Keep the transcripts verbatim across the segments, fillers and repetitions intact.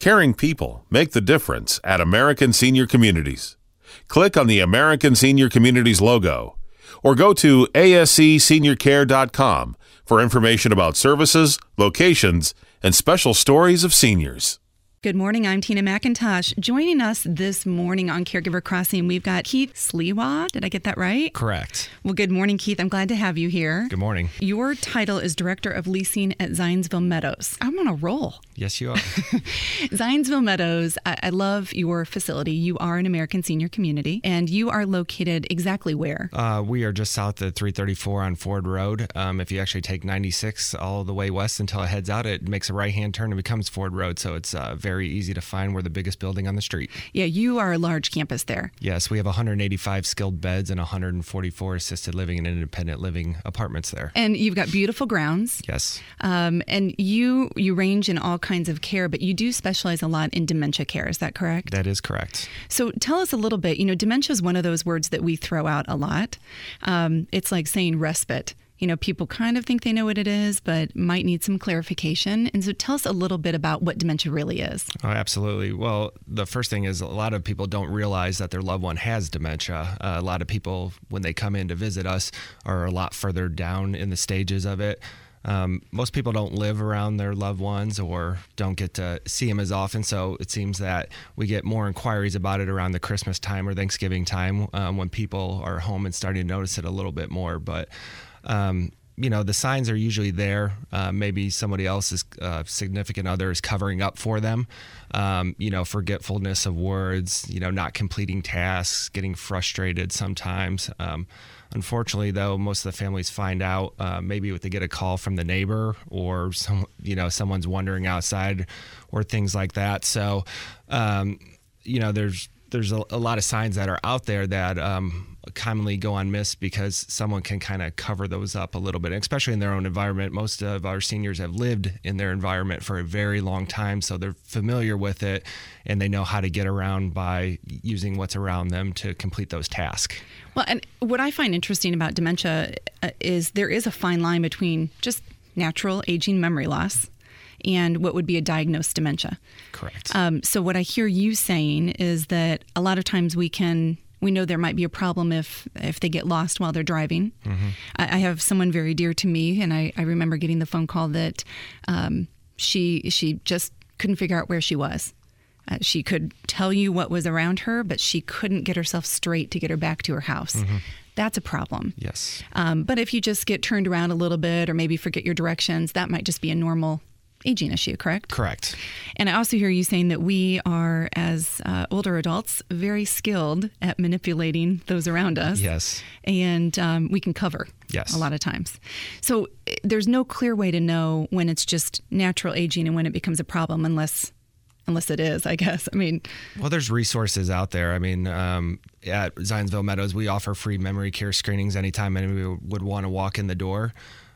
Caring people make the difference at American Senior Communities. Click on the American Senior Communities logo or go to A S C senior care dot com for information about services, locations, and special stories of seniors. Good morning. I'm Tina McIntosh. Joining us this morning on Caregiver Crossing, we've got Keith Sliwa. Did I get that right? Correct. Well, good morning, Keith. I'm glad to have you here. Good morning. Your title is Director of Leasing at Zionsville Meadows. I'm on a roll. Yes, you are. Zionsville Meadows, I-, I love your facility. You are an American Senior Community, and you are located exactly where? Uh, we are just south of three thirty-four on Ford Road. Um, if you actually take ninety-six all the way west until it heads out, it makes a right-hand turn and becomes Ford Road, so it's uh, very Very easy to find. We're the biggest building on the street. Yeah, you are a large campus there. Yes, we have one hundred eighty-five skilled beds and one hundred forty-four assisted living and independent living apartments there. And you've got beautiful grounds. Yes. Um, and you you range in all kinds of care, but you do specialize a lot in dementia care. Is that correct? That is correct. So tell us a little bit. You know, dementia is one of those words that we throw out a lot. Um, it's like saying respite. You know, people kind of think they know what it is, but might need some clarification. And so tell us a little bit about what dementia really is. Oh, absolutely. Well, the first thing is a lot of people don't realize that their loved one has dementia. Uh, a lot of people, when they come in to visit us, are a lot further down in the stages of it. Um, most people don't live around their loved ones or don't get to see them as often, so it seems that we get more inquiries about it around the Christmas time or Thanksgiving time um, when people are home and starting to notice it a little bit more. But Um, you know, the signs are usually there. Uh, maybe somebody else's uh, significant other is covering up for them. Um, you know, forgetfulness of words, you know, not completing tasks, getting frustrated sometimes. Um, unfortunately, though, most of the families find out uh, maybe if they get a call from the neighbor or some, you know, someone's wandering outside or things like that. So, um, you know, there's there's a, a lot of signs that are out there that um, commonly go unmissed because someone can kind of cover those up a little bit, especially in their own environment. Most of our seniors have lived in their environment for a very long time, so they're familiar with it and they know how to get around by using what's around them to complete those tasks. Well, and what I find interesting about dementia uh, is there is a fine line between just natural aging memory loss and what would be a diagnosed dementia. Correct. Um, so what I hear you saying is that a lot of times we can, we know there might be a problem if if they get lost while they're driving. Mm-hmm. I, I have someone very dear to me, and I, I remember getting the phone call that um, she she just couldn't figure out where she was. Uh, she could tell you what was around her, but she couldn't get herself straight to get her back to her house. Mm-hmm. That's a problem. Yes. Um, but if you just get turned around a little bit or maybe forget your directions, that might just be a normal aging issue, correct? Correct. And I also hear you saying that we are, as uh, older adults, very skilled at manipulating those around us. Yes. And um, we can cover yes. a lot of times. So there's no clear way to know when it's just natural aging and when it becomes a problem unless unless it is, I guess. I mean. Well, there's resources out there. I mean, um, at Zionsville Meadows, we offer free memory care screenings anytime anybody would want to walk in the door.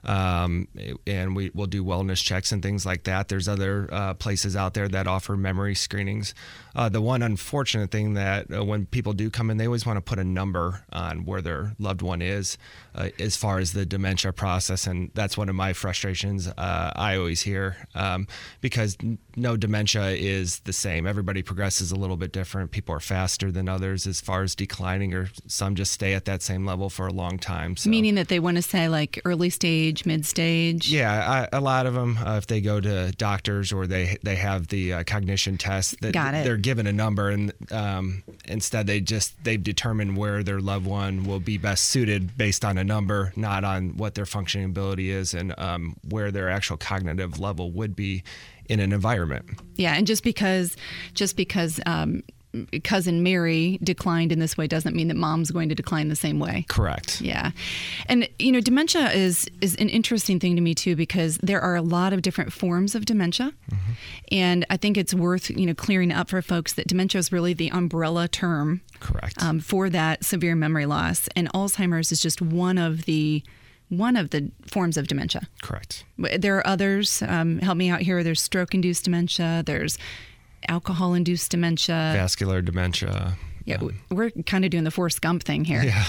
Um, and we will do wellness checks and things like that. There's other uh, places out there that offer memory screenings. Uh, the one unfortunate thing that uh, when people do come in, they always want to put a number on where their loved one is uh, as far as the dementia process. And that's one of my frustrations uh, I always hear um, because no dementia is the same. Everybody progresses a little bit different. People are faster than others as far as declining, or some just stay at that same level for a long time. So. Meaning that they want to say like early stage, mid stage? Yeah, I, a lot of them, uh, if they go to doctors or they they have the uh, cognition test, that Got it. they're given a number, and um, instead they just they've determined where their loved one will be best suited based on a number, not on what their functioning ability is and um, where their actual cognitive level would be in an environment. Yeah, and just because just because um, cousin Mary declined in this way doesn't mean that mom's going to decline the same way. Correct. Yeah. And, you know, dementia is, is an interesting thing to me, too, because there are a lot of different forms of dementia. Mm-hmm. And I think it's worth, you know, clearing up for folks that dementia is really the umbrella term. Correct. Um, for that severe memory loss. And Alzheimer's is just one of the one of the forms of dementia. Correct. There are others. Um, help me out here. There's stroke-induced dementia. There's alcohol-induced dementia. Vascular dementia. Yeah, um, we're kind of doing the Forrest Gump thing here. Yeah.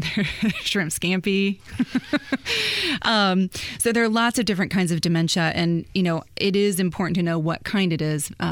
Shrimp scampi. um, so there are lots of different kinds of dementia. And, you know, it is important to know what kind it is. Um,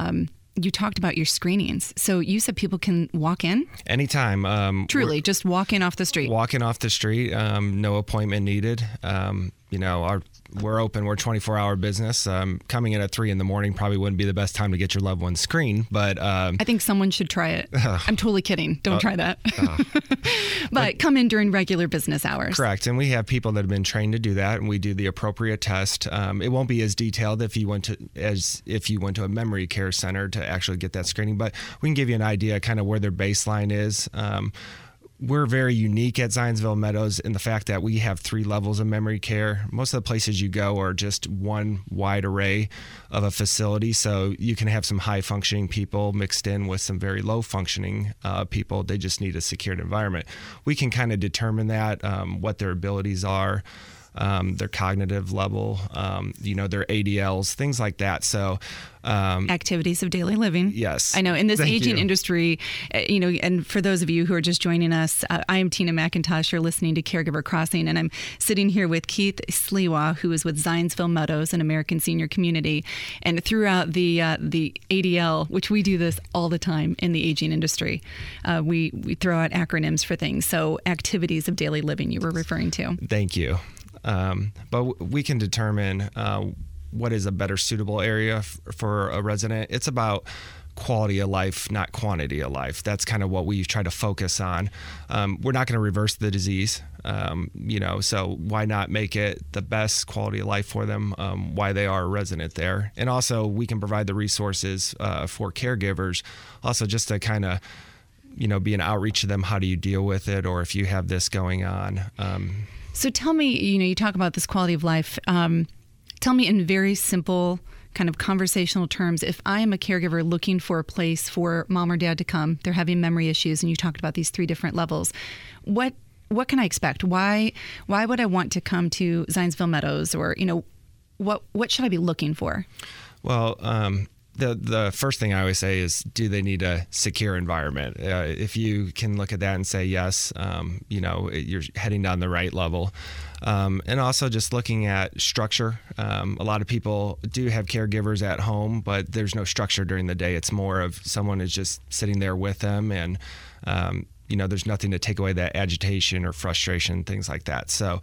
you talked about your screenings. So you said people can walk in? Anytime. Um, Truly, just walk in off the street. Walking off the street, um, no appointment needed. Um, you know, our we're open. We're a twenty-four hour business. Um, coming in at three in the morning probably wouldn't be the best time to get your loved one screened, but um, I think someone should try it. Uh, I'm totally kidding. Don't uh, try that. Uh, but, but come in during regular business hours. Correct. And we have people that have been trained to do that, and we do the appropriate test. Um, it won't be as detailed if you went to as if you went to a memory care center to actually get that screening, but we can give you an idea kind of where their baseline is. Um, We're very unique at Zionsville Meadows in the fact that we have three levels of memory care. Most of the places you go are just one wide array of a facility, so you can have some high-functioning people mixed in with some very low-functioning uh, people. They just need a secured environment. We can kind of determine that, um, what their abilities are, um, their cognitive level, um, you know, their A D Ls, things like that. So Um, activities of daily living. Yes. I know in this Thank aging you. industry, uh, you know, and for those of you who are just joining us, uh, I am Tina McIntosh. You're listening to Caregiver Crossing, and I'm sitting here with Keith Sliwa, who is with Zionsville Meadows, an American senior community. And throughout the uh, the A D L, which we do this all the time in the aging industry, uh, we, we throw out acronyms for things. So activities of daily living you were referring to. Thank you. Um, but w- we can determine uh, what is a better suitable area f- for a resident. It's about quality of life, not quantity of life. That's kind of what we try to focus on. Um, we're not going to reverse the disease, um, you know, so why not make it the best quality of life for them, um, why they are a resident there. And also we can provide the resources uh, for caregivers, also just to kind of, you know, be an outreach to them. How do you deal with it? Or if you have this going on. Um, so tell me, you know, you talk about this quality of life. Um, Tell me in very simple kind of conversational terms, if I am a caregiver looking for a place for mom or dad to come, they're having memory issues, and you talked about these three different levels, what what can I expect? Why why would I want to come to Zionsville Meadows, or, you know, what what should I be looking for? Well, um, the the first thing I always say is, do they need a secure environment? Uh, if you can look at that and say yes, um, you know, you're heading down the right level. Um, and also just looking at structure. Um, a lot of people do have caregivers at home, but there's no structure during the day. It's more of someone is just sitting there with them, and um, you know, there's nothing to take away that agitation or frustration, things like that. So,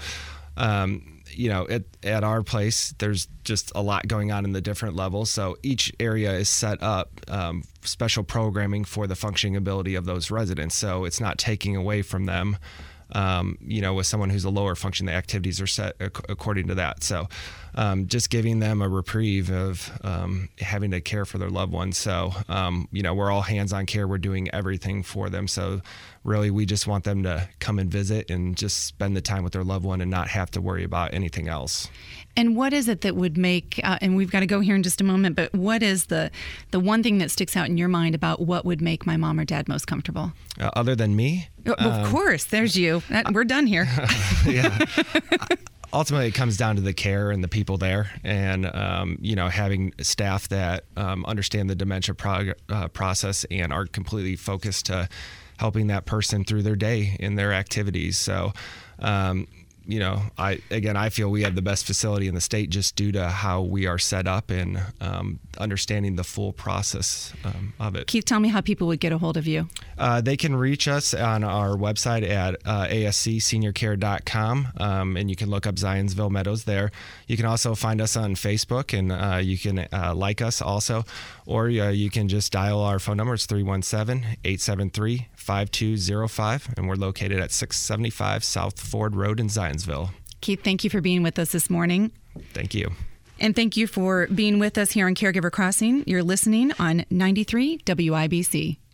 um, you know, at, at our place, there's just a lot going on in the different levels. So each area is set up um, special programming for the functioning ability of those residents. So it's not taking away from them. Um, you know, with someone who's a lower function, the activities are set ac- according to that. So um, just giving them a reprieve of um, having to care for their loved ones. So, um, you know, we're all hands-on care. We're doing everything for them. So really, we just want them to come and visit and just spend the time with their loved one and not have to worry about anything else. And what is it that would make, uh, and we've got to go here in just a moment, but what is the the one thing that sticks out in your mind about what would make my mom or dad most comfortable? Uh, other than me? Well, um, of course, there's you. That, we're done here. Yeah. Ultimately, it comes down to the care and the people there, and um, you know, having staff that um, understand the dementia prog- uh, process and are completely focused to helping that person through their day in their activities. So, um, you know, I again, I feel we have the best facility in the state just due to how we are set up and um, understanding the full process um, of it. Keith, tell me how people would get a hold of you. Uh, they can reach us on our website at uh, A S C senior care dot com, um, and you can look up Zionsville Meadows there. You can also find us on Facebook, and uh, you can uh, like us also, or uh, you can just dial our phone number. It's three one seven, eight seven three, five two zero five, and we're located at six seventy-five South Ford Road in Zionsville. Keith, thank you for being with us this morning. Thank you. And thank you for being with us here on Caregiver Crossing. You're listening on ninety-three W I B C.